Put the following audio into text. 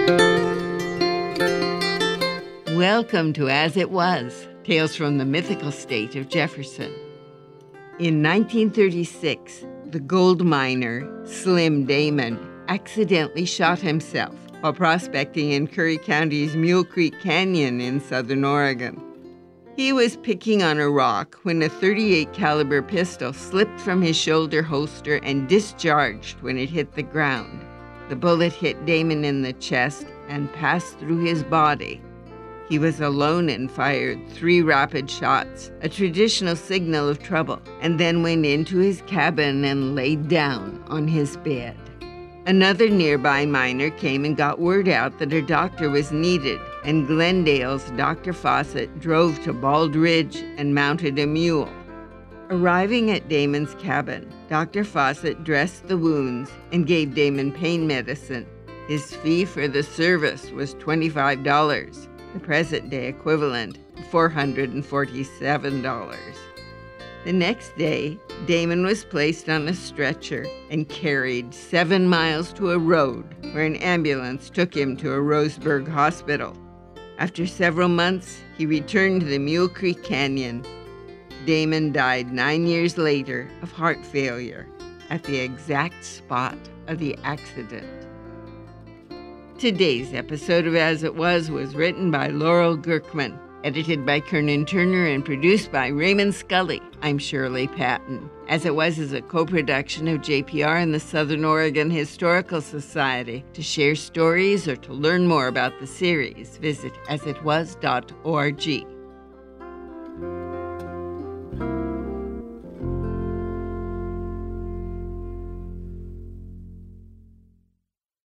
Welcome to As It Was, Tales from the Mythical State of Jefferson. In 1936, the gold miner, Slim Damon, accidentally shot himself while prospecting in Curry County's Mule Creek Canyon in southern Oregon. He was picking on a rock when a .38 caliber pistol slipped from his shoulder holster and discharged when it hit the ground. The bullet hit Damon in the chest and passed through his body. He was alone and fired 3 rapid shots, a traditional signal of trouble, and then went into his cabin and laid down on his bed. Another nearby miner came and got word out that a doctor was needed, and Glendale's Dr. Fawcett drove to Bald Ridge and mounted a mule. Arriving at Damon's cabin, Dr. Fawcett dressed the wounds and gave Damon pain medicine. His fee for the service was $25. The present-day equivalent, $447. The next day, Damon was placed on a stretcher and carried 7 miles to a road where an ambulance took him to a Roseburg hospital. After several months, he returned to the Mule Creek Canyon. Damon died 9 years later of heart failure at the exact spot of the accident. Today's episode of As It Was written by Laurel Gerkman, edited by Kernan Turner, and produced by Raymond Scully. I'm Shirley Patton. As It Was is a co-production of JPR and the Southern Oregon Historical Society. To share stories or to learn more about the series, visit asitwas.org.